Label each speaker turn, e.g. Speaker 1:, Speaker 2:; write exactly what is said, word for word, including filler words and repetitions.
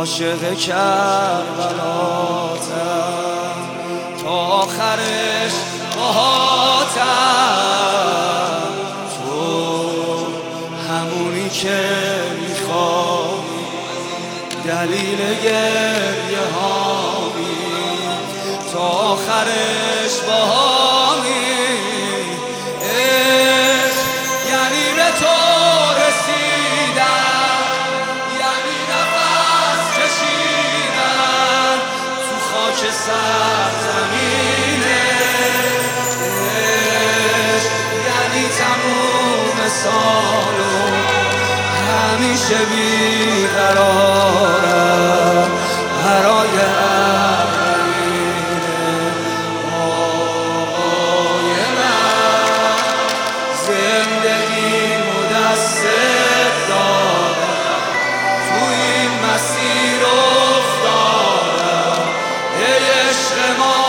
Speaker 1: عاشق کربلاتم تا آخرش باهاتم، تو همونی که میخوای دلیل گریه هامی، تا آخرش باهامی. عشق یعنی به تو رسیدن، یعنی نفس کشیدن تو خاک سرزمینه. عشق یعنی تموم سالو همیشه بیقرارم برای اولینه. آقای من زندگیمو دستت دادم، تو این مسیر افتادم، ای عشق ما